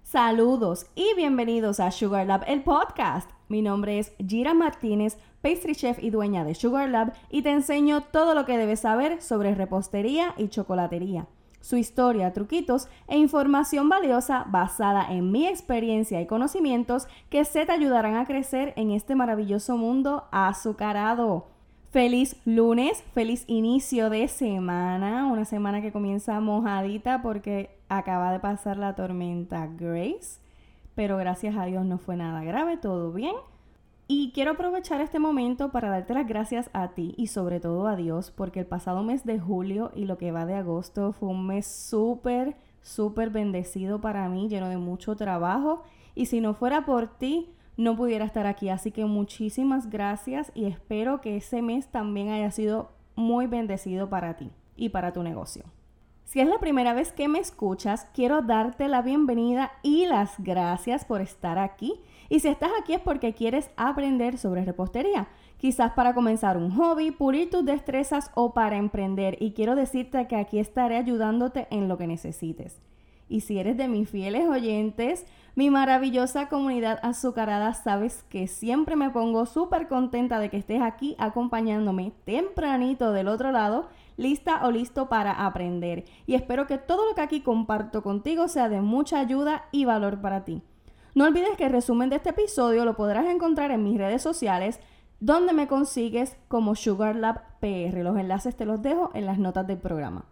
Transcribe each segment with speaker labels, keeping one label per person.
Speaker 1: Saludos y bienvenidos a Sugar Lab, el podcast. Mi nombre es Gira Martínez, pastry chef y dueña de Sugar Lab, y te enseño todo lo que debes saber sobre repostería y chocolatería, su historia, truquitos e información valiosa basada en mi experiencia y conocimientos que te ayudarán a crecer en este maravilloso mundo azucarado. Feliz lunes, feliz inicio de semana, una semana que comienza mojadita porque acaba de pasar la tormenta Grace, pero gracias a Dios no fue nada grave, todo bien. Y quiero aprovechar este momento para darte las gracias a ti y sobre todo a Dios, porque el pasado mes de julio y lo que va de agosto fue un mes súper bendecido para mí, lleno de mucho trabajo, y si no fuera por ti, no pudiera estar aquí. Así que muchísimas gracias y espero que ese mes también haya sido muy bendecido para ti y para tu negocio. Si es la primera vez que me escuchas, quiero darte la bienvenida y las gracias por estar aquí. Y si estás aquí es porque quieres aprender sobre repostería, quizás para comenzar un hobby, pulir tus destrezas o para emprender. Y quiero decirte que aquí estaré ayudándote en lo que necesites. Y si eres de mis fieles oyentes, mi maravillosa comunidad azucarada, sabes que siempre me pongo súper contenta de que estés aquí acompañándome tempranito del otro lado, lista o listo para aprender. Y espero que todo lo que aquí comparto contigo sea de mucha ayuda y valor para ti. No olvides que el resumen de este episodio lo podrás encontrar en mis redes sociales, donde me consigues como Sugar Lab PR. Los enlaces te los dejo en las notas del programa.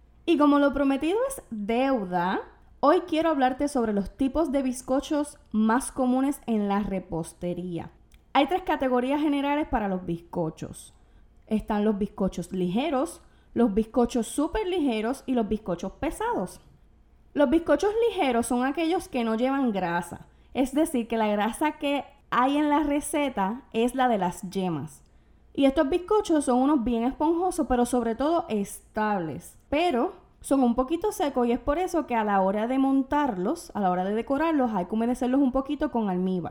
Speaker 1: Y como lo prometido es deuda, hoy quiero hablarte sobre los tipos de bizcochos más comunes en la repostería. Hay 3 categorías generales para los bizcochos. Están los bizcochos ligeros, los bizcochos súper ligeros y los bizcochos pesados. Los bizcochos ligeros son aquellos que no llevan grasa, es decir, que la grasa que hay en la receta es la de las yemas. Y estos bizcochos son unos bien esponjosos, pero sobre todo estables. Pero son un poquito secos y es por eso que a la hora de montarlos, a la hora de decorarlos, hay que humedecerlos un poquito con almíbar.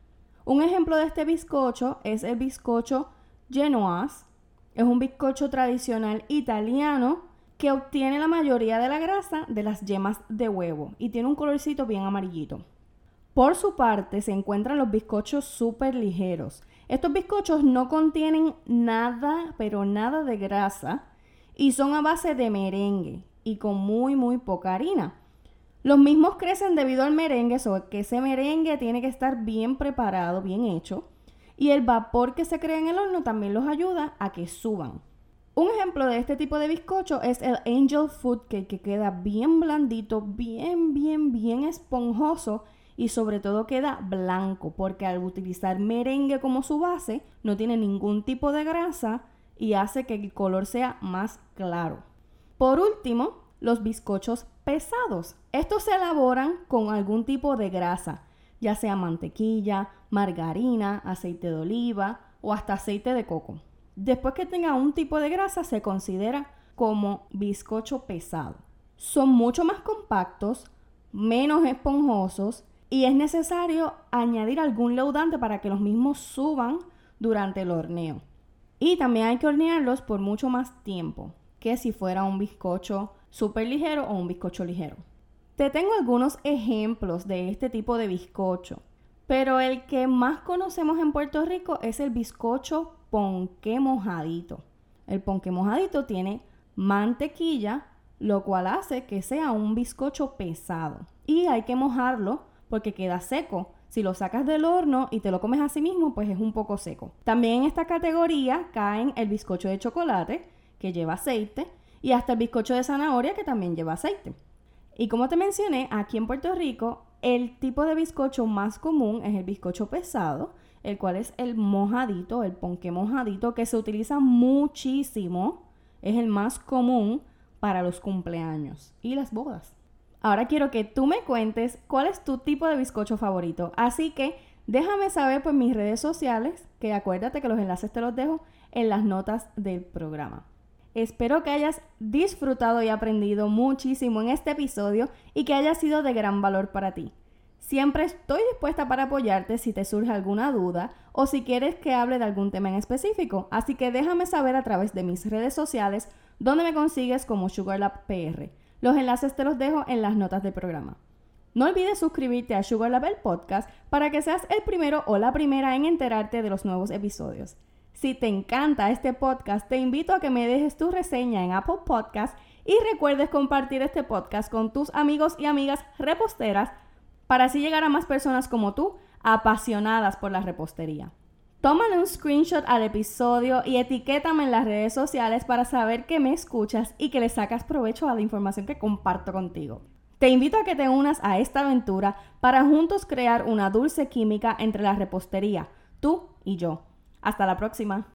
Speaker 1: Un ejemplo de este bizcocho es el bizcocho Genoise. Es un bizcocho tradicional italiano que obtiene la mayoría de la grasa de las yemas de huevo y tiene un colorcito bien amarillito. Por su parte, se encuentran los bizcochos súper ligeros. Estos bizcochos no contienen nada, pero nada de grasa y son a base de merengue y con muy poca harina. Los mismos crecen debido al merengue, que ese merengue tiene que estar bien preparado, bien hecho, y el vapor que se crea en el horno también los ayuda a que suban. Un ejemplo de este tipo de bizcocho es el Angel Food Cake, que queda bien blandito, bien esponjoso y sobre todo queda blanco porque al utilizar merengue como su base no tiene ningún tipo de grasa y hace que el color sea más claro. Por último, los bizcochos pesados. Estos se elaboran con algún tipo de grasa, ya sea mantequilla, margarina, aceite de oliva o hasta aceite de coco. Después que tenga un tipo de grasa se considera como bizcocho pesado. Son mucho más compactos, menos esponjosos y es necesario añadir algún leudante para que los mismos suban durante el horneo. Y también hay que hornearlos por mucho más tiempo que si fuera un bizcocho súper ligero o un bizcocho ligero. Te tengo algunos ejemplos de este tipo de bizcocho, pero el que más conocemos en Puerto Rico es el bizcocho ponqué mojadito. El ponqué mojadito tiene mantequilla, lo cual hace que sea un bizcocho pesado. Y hay que mojarlo porque queda seco. Si lo sacas del horno y te lo comes así mismo, pues es un poco seco. También en esta categoría caen el bizcocho de chocolate, que lleva aceite, y hasta el bizcocho de zanahoria, que también lleva aceite. Y como te mencioné, aquí en Puerto Rico, el tipo de bizcocho más común es el bizcocho pesado, el cual es el mojadito, el ponqué mojadito, que se utiliza muchísimo. Es el más común para los cumpleaños y las bodas. Ahora quiero que tú me cuentes cuál es tu tipo de bizcocho favorito. Así que déjame saber por mis redes sociales, que acuérdate que los enlaces te los dejo en las notas del programa. Espero que hayas disfrutado y aprendido muchísimo en este episodio y que haya sido de gran valor para ti. Siempre estoy dispuesta para apoyarte si te surge alguna duda o si quieres que hable de algún tema en específico. Así que déjame saber a través de mis redes sociales donde me consigues como Sugar Lab PR. Los enlaces te los dejo en las notas del programa. No olvides suscribirte a Sugar Lab el Podcast para que seas el primero o la primera en enterarte de los nuevos episodios. Si te encanta este podcast, te invito a que me dejes tu reseña en Apple Podcasts y recuerdes compartir este podcast con tus amigos y amigas reposteras para así llegar a más personas como tú, apasionadas por la repostería. Tómale un screenshot al episodio y etiquétame en las redes sociales para saber que me escuchas y que le sacas provecho a la información que comparto contigo. Te invito a que te unas a esta aventura para juntos crear una dulce química entre la repostería, tú y yo. Hasta la próxima.